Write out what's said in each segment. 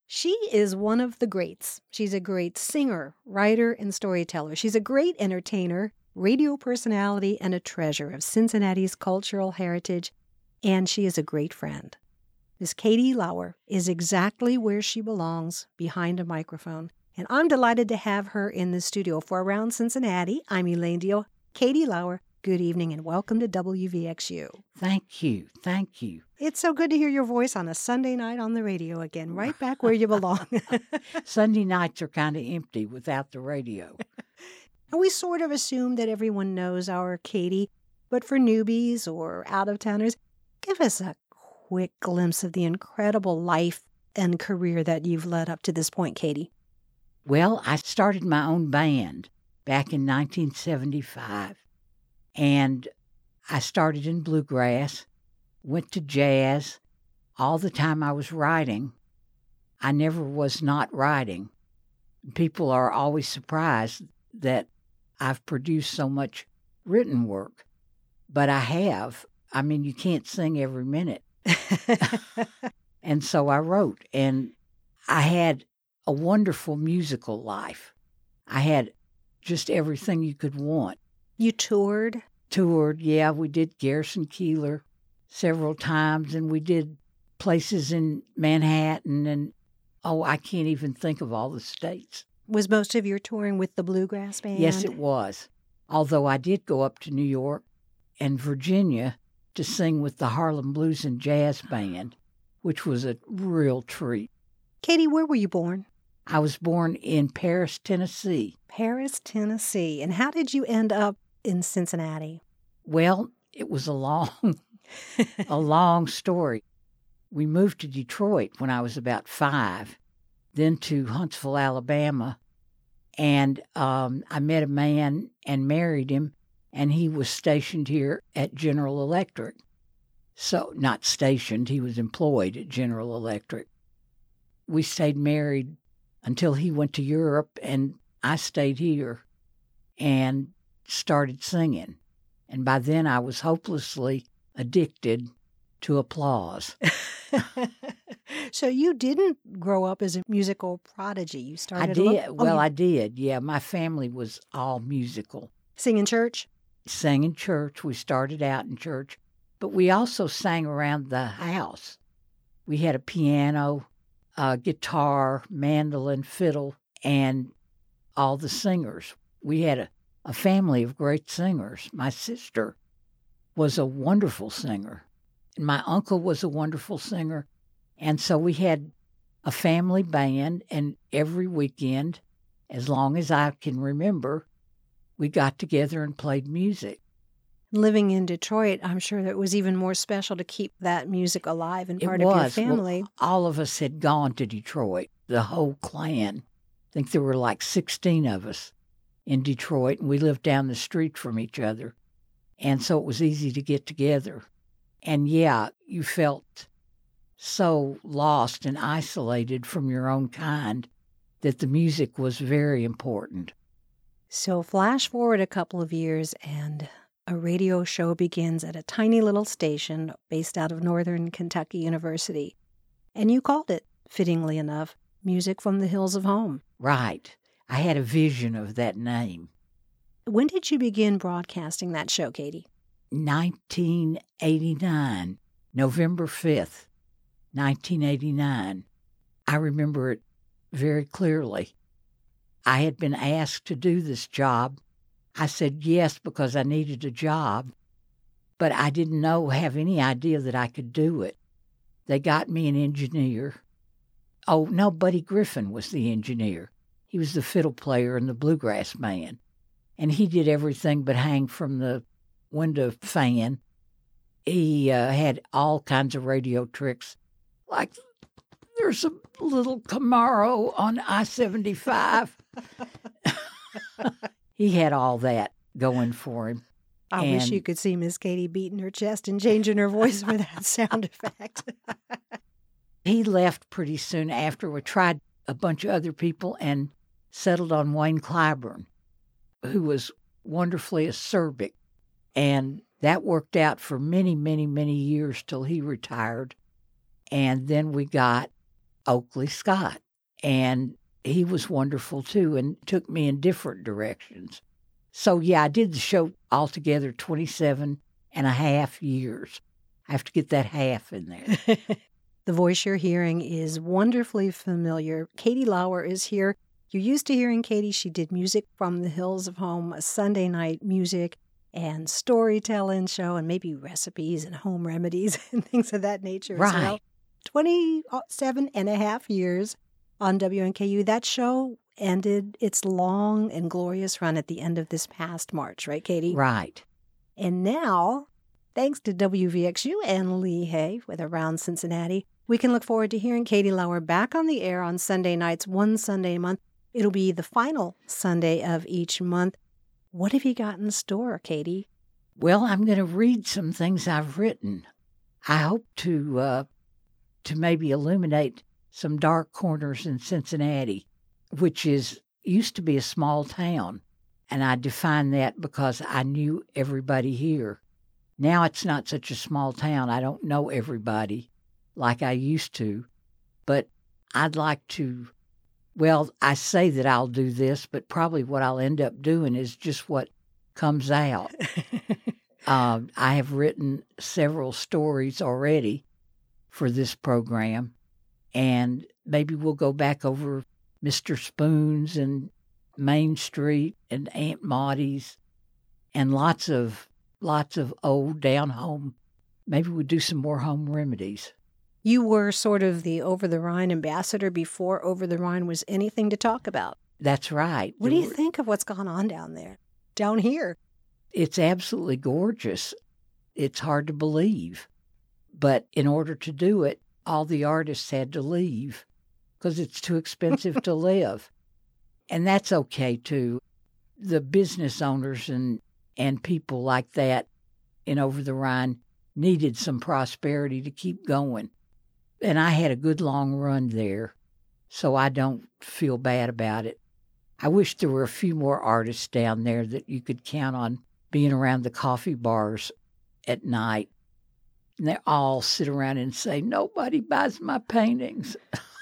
She is one of the greats. She's a great singer, writer, and storyteller. She's a great entertainer, radio personality, and a treasure of Cincinnati's cultural heritage. And she is a great friend. Miss Katie Lauer is exactly where she belongs, behind a microphone. And I'm delighted to have her in the studio for Around Cincinnati. I'm Elaine Deal. Katie Lauer, good evening and welcome to WVXU. Thank you. Thank you. It's so good to hear your voice on a Sunday night on the radio again, right back where you belong. Sunday nights are kind of empty without the radio. And we sort of assume that everyone knows our Katie, but for newbies or out-of-towners, give us a quick glimpse of the incredible life and career that you've led up to this point, Katie. Well, I started my own band back in 1975, and I started in bluegrass, went to jazz. All the time I was writing, I never was not writing. People are always surprised that I've produced so much written work, but I have. I mean, you can't sing every minute. And so I wrote, and I had a wonderful musical life. I had just everything you could want. You toured? Toured, yeah. We did Garrison Keillor several times, and we did places in Manhattan, and I can't even think of all the states. Was most of your touring with the Bluegrass Band? Yes, it was. Although I did go up to New York and Virginia to sing with the Harlem Blues and Jazz Band, which was a real treat. Katie, where were you born? I was born in Paris, Tennessee. Paris, Tennessee. And how did you end up in Cincinnati? Well, it was a long story. We moved to Detroit when I was about 5, then to Huntsville, Alabama, and I met a man and married him, and he was stationed here at General Electric. So, not stationed, he was employed at General Electric. We stayed married until he went to Europe, and I stayed here and started singing. And by then I was hopelessly addicted to applause. So you didn't grow up as a musical prodigy. You started. I did. I did. Yeah, my family was all musical. Sing in church? Sang in church. We started out in church, but we also sang around the house. We had a piano, guitar, mandolin, fiddle, and all the singers. We had a family of great singers. My sister was a wonderful singer, and my uncle was a wonderful singer. And so we had a family band, and every weekend, as long as I can remember, we got together and played music. Living in Detroit, I'm sure that it was even more special to keep that music alive and part of your family. Well, all of us had gone to Detroit, the whole clan. I think there were like 16 of us in Detroit, and we lived down the street from each other. And so it was easy to get together. And yeah, you felt so lost and isolated from your own kind that the music was very important. So flash forward a couple of years, and a radio show begins at a tiny little station based out of Northern Kentucky University. And you called it, fittingly enough, Music from the Hills of Home. Right. I had a vision of that name. When did you begin broadcasting that show, Katie? 1989, November 5th, 1989. I remember it very clearly. I had been asked to do this job. I said yes because I needed a job, but I didn't have any idea that I could do it. They got me an engineer. Oh, no, Buddy Griffin was the engineer. He was the fiddle player in the Bluegrass Band, and he did everything but hang from the window fan. He had all kinds of radio tricks, like there's a little Camaro on I-75. He had all that going for him. I wish you could see Miss Katie beating her chest and changing her voice for that sound effect. He left pretty soon after. We tried a bunch of other people and settled on Wayne Clyburn, who was wonderfully acerbic. And that worked out for many, many, many years till he retired. And then we got Oakley Scott. And he was wonderful too and took me in different directions. So, yeah, I did the show altogether 27 and a half years. I have to get that half in there. The voice you're hearing is wonderfully familiar. Katie Lauer is here. You're used to hearing Katie. She did Music from the Hills of Home, a Sunday night music and storytelling show, and maybe recipes and home remedies and things of that nature as well. 27 and a half years on WNKU. That show ended its long and glorious run at the end of this past March, right, Katie? Right. And now, thanks to WVXU and Lee Hay with Around Cincinnati, we can look forward to hearing Katie Lauer back on the air on Sunday nights, one Sunday a month. It'll be the final Sunday of each month. What have you got in store, Katie? Well, I'm going to read some things I've written. I hope to maybe illuminate some dark corners in Cincinnati, which used to be a small town, and I define that because I knew everybody here. Now it's not such a small town. I don't know everybody like I used to, but I'd like to, well, I say that I'll do this, but probably what I'll end up doing is just what comes out. I have written several stories already for this program, and maybe we'll go back over Mr. Spoon's and Main Street and Aunt Maudie's and lots of old down home. Maybe we'll do some more home remedies. You were sort of the Over the Rhine ambassador before Over the Rhine was anything to talk about. That's right. What do you think of what's gone on down here? It's absolutely gorgeous. It's hard to believe. But in order to do it, all the artists had to leave because it's too expensive to live. And that's okay, too. The business owners and people like that in Over the Rhine needed some prosperity to keep going. And I had a good long run there, so I don't feel bad about it. I wish there were a few more artists down there that you could count on being around the coffee bars at night. And they all sit around and say, nobody buys my paintings.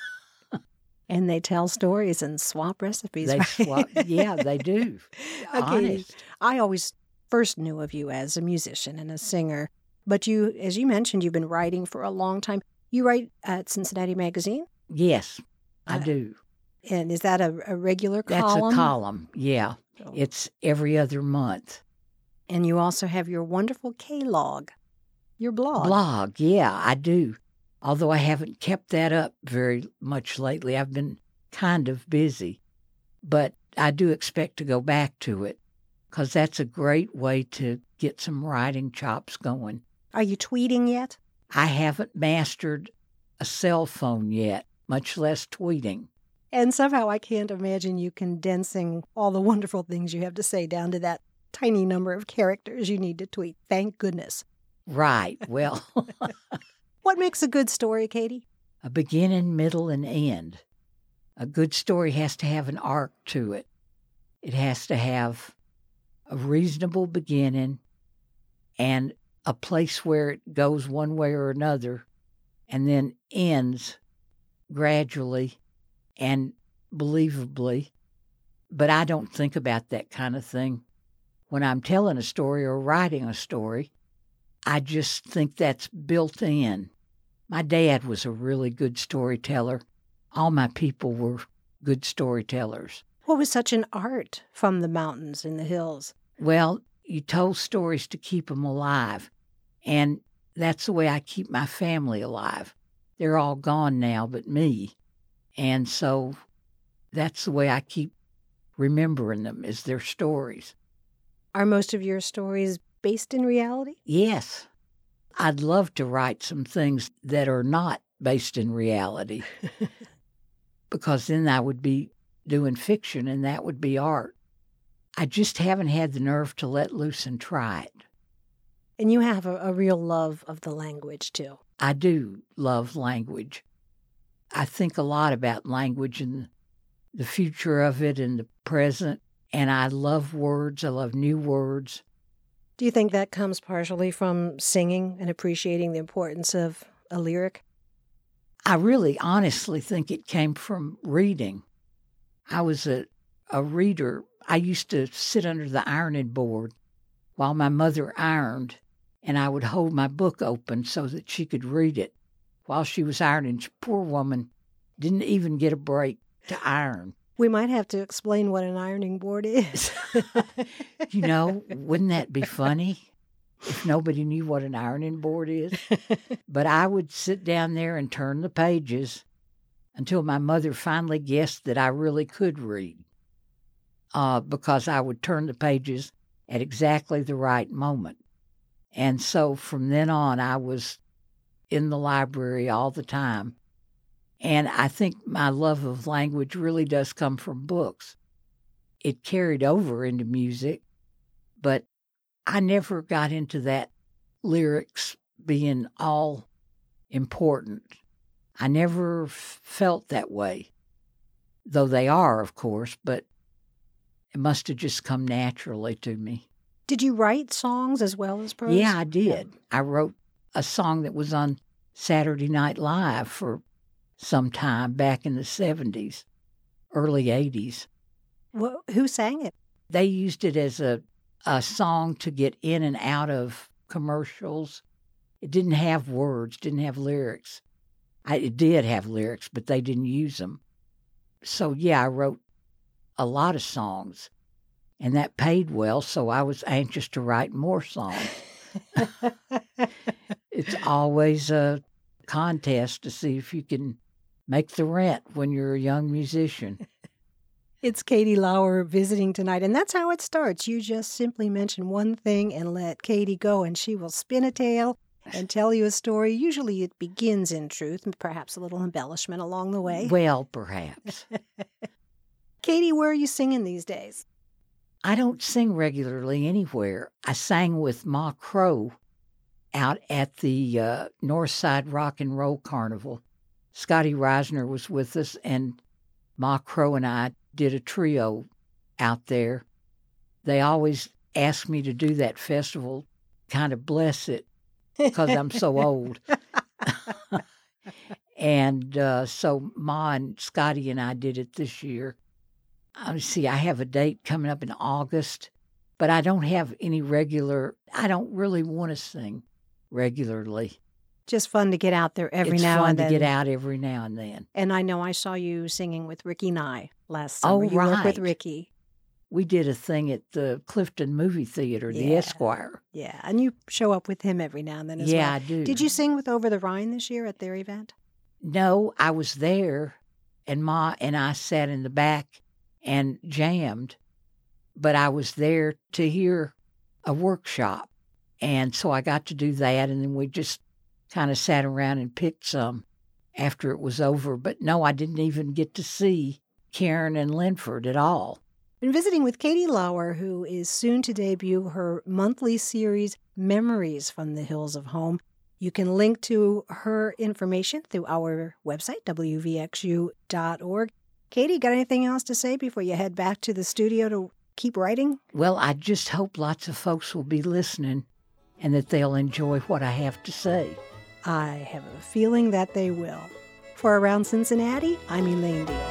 And they tell stories and swap recipes. They right? swap, yeah, they do. Okay. Honest. I always first knew of you as a musician and a singer, but you, as you mentioned, you've been writing for a long time. You write at Cincinnati Magazine? Yes, I do. And is that a regular column? That's a column, yeah. Oh. It's every other month. And you also have your wonderful K-Log, your blog. Blog, yeah, I do. Although I haven't kept that up very much lately. I've been kind of busy. But I do expect to go back to it because that's a great way to get some writing chops going. Are you tweeting yet? I haven't mastered a cell phone yet, much less tweeting. And somehow I can't imagine you condensing all the wonderful things you have to say down to that tiny number of characters you need to tweet. Thank goodness. Right. Well, what makes a good story, Katie? A beginning, middle, and end. A good story has to have an arc to it. It has to have a reasonable beginning and a place where it goes one way or another and then ends gradually and believably. But I don't think about that kind of thing when I'm telling a story or writing a story. I just think that's built in. My dad was a really good storyteller. All my people were good storytellers. What was such an art from the mountains and the hills? Well, you told stories to keep them alive, and that's the way I keep my family alive. They're all gone now but me, and so that's the way I keep remembering them, is their stories. Are most of your stories based in reality? Yes. I'd love to write some things that are not based in reality because then I would be doing fiction and that would be art. I just haven't had the nerve to let loose and try it. And you have a real love of the language, too. I do love language. I think a lot about language and the future of it and the present, and I love words. I love new words. Do you think that comes partially from singing and appreciating the importance of a lyric? I really honestly think it came from reading. I was a reader. I used to sit under the ironing board while my mother ironed, and I would hold my book open so that she could read it while she was ironing. Poor woman didn't even get a break to iron. We might have to explain what an ironing board is. Wouldn't that be funny if nobody knew what an ironing board is? But I would sit down there and turn the pages until my mother finally guessed that I really could read, because I would turn the pages at exactly the right moment. And so from then on, I was in the library all the time. And I think my love of language really does come from books. It carried over into music, but I never got into that lyrics being all important. I never felt that way, though they are, of course, but it must have just come naturally to me. Did you write songs as well as prose? Yeah, I did. Yeah. I wrote a song that was on Saturday Night Live for some time back in the 70s, early 80s. Well, who sang it? They used it as a song to get in and out of commercials. It didn't have words, didn't have lyrics. It did have lyrics, but they didn't use them. So, yeah, I wrote a lot of songs, and that paid well, so I was anxious to write more songs. It's always a contest to see if you can make the rent when you're a young musician. It's Katie Lauer visiting tonight, and that's how it starts. You just simply mention one thing and let Katie go, and she will spin a tale and tell you a story. Usually it begins in truth, perhaps a little embellishment along the way. Well, perhaps. Katie, where are you singing these days? I don't sing regularly anywhere. I sang with Ma Crow out at the Northside Rock and Roll Carnival. Scotty Reisner was with us, and Ma Crow and I did a trio out there. They always ask me to do that festival, kind of bless it, because I'm so old. And so Ma and Scotty and I did it this year. See, I have a date coming up in August, but I don't have any I don't really want to sing regularly. Just fun to get out there every now and then. It's fun to get out every now and then. And I know I saw you singing with Ricky Nye last summer. Oh, right. You worked with Ricky. We did a thing at the Clifton Movie Theater, the Esquire. Yeah, and you show up with him every now and then as well. Yeah, I do. Did you sing with Over the Rhine this year at their event? No, I was there, and Ma and I sat in the back and jammed, but I was there to hear a workshop. And so I got to do that, and then we just kind of sat around and picked some after it was over. But no, I didn't even get to see Karen and Linford at all. Been visiting with Katie Lauer, who is soon to debut her monthly series, Memories from the Hills of Home. You can link to her information through our website, wvxu.org. Katie, got anything else to say before you head back to the studio to keep writing? Well, I just hope lots of folks will be listening and that they'll enjoy what I have to say. I have a feeling that they will. For Around Cincinnati, I'm Elaine Deal.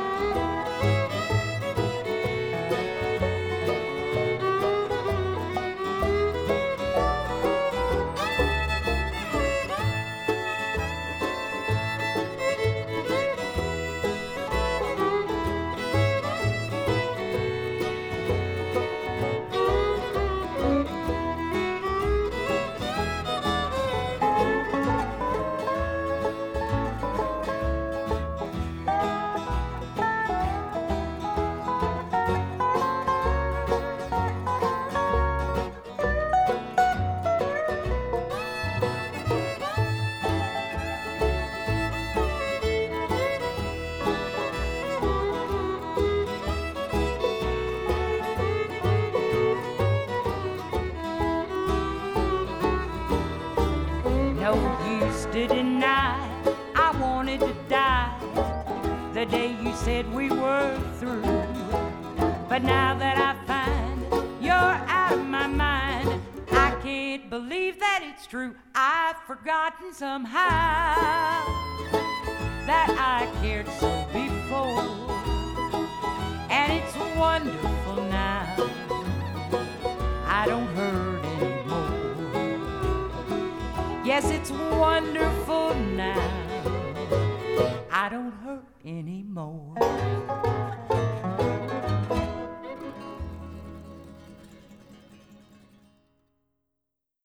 To deny I wanted to die the day you said we were through. But now that I find you're out of my mind, I can't believe that it's true. I've forgotten somehow. that I cared so before. And it's wonderful now, I don't hurt anymore. Yes, it's wonderful now, I don't hurt anymore.